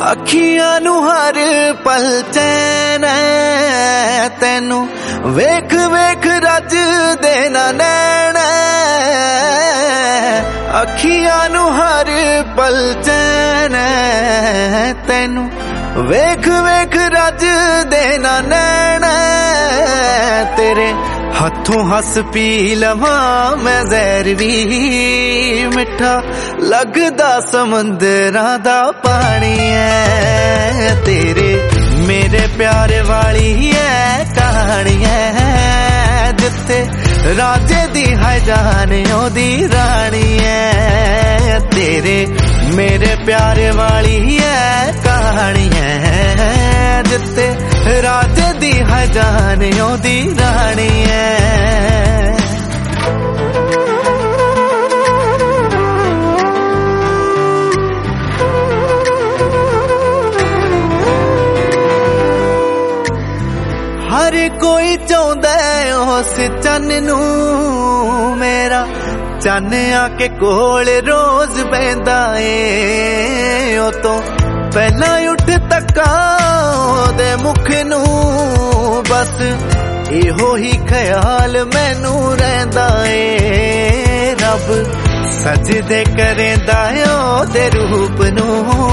अखियां नू हर पल चैन तैनू वेख वेख रज देना नैन। अखियां नू हर पल चैन तैनू वेख वेख रज देना नैन। तेरे हथों हस पी लवा मैं जहर भी मिठा लगदा समुंदरां दा पानी है। तेरे मेरे प्यारे वाली है कहानी है जिथे राजे दी है जान ओदी रानी है। तेरे मेरे प्यारे वाली है कहानी है जिथे राजे दी है जान ओदी रानी है। हर कोई चाहता है उस चन नू मेरा चन आके कोल रोज बहंदा ए। ओ तो पहला उठ तका दे मुख नू बस इहो ही ख्याल मैनू रहिंदा ए। रब सजदे करेंदा ओदे रूप नू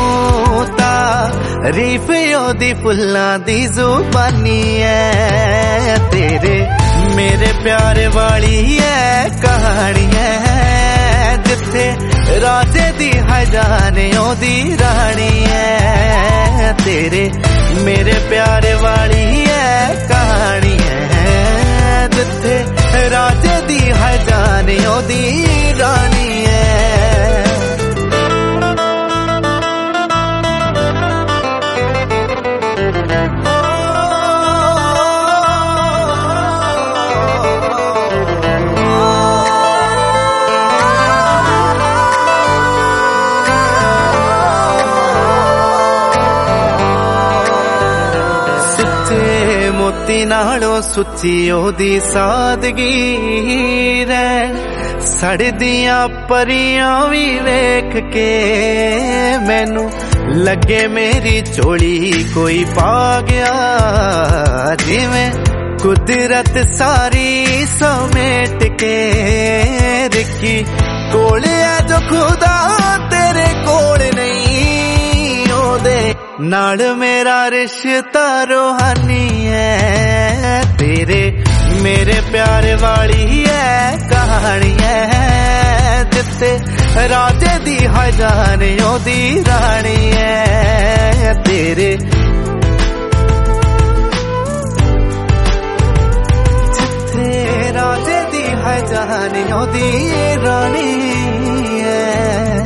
तारीफ ओदी फुल्लां दी जुबानी है। तेरे मेरे प्यारे वाली है कहानी है जिथे राजे दी है जान ओदी रानी है। तेरे मेरे प्यारे वाली है कहानी है जिथे राजे दी है जान ओदी रानी है। मोती नालों सुची ओदी सादगी रे सड़दियां परियां भी वेख के मैनू लगे मेरी चोली कोई पा गया। जिवें कुदरत सारी समेट के रखी कोल है जो खुदा तेरे कोल नहीं ओदे नाल मेरा रिश्ता रूहानी है। तेरे मेरे प्यारे वाली है कहानी है जिथे राजे दी है जान ओदी रानी है। तेरे जिथे राजे दी है जान ओदी रानी है।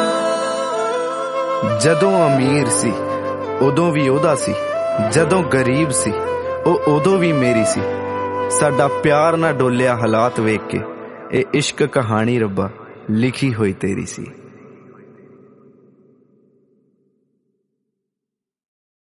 जदों अमीर सी उदों भी ओदा सी, जदों गरीब सी उदों भी मेरी सी। साडा प्यार ना डोलिया हालात वेख के ए इश्क कहानी रब्बा लिखी हुई तेरी सी।